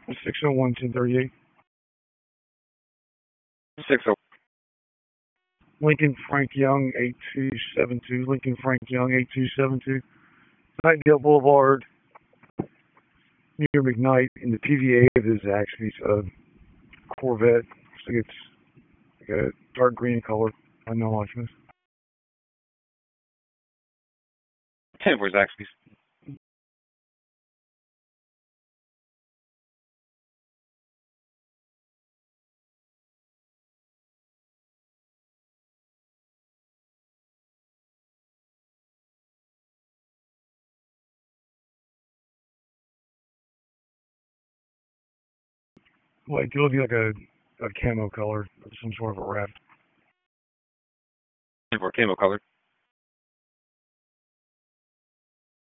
601 1038. 60. Lincoln Frank Young 8272. Lincoln Frank Young 8272. Nightingale Boulevard near McKnight. In the PVA of his Zaxby's Corvette. So it's like a dark green color. I know like this. 10 for Zaxby's. Like it'll be like a camo color, some sort of a wrap. 10 for camo color.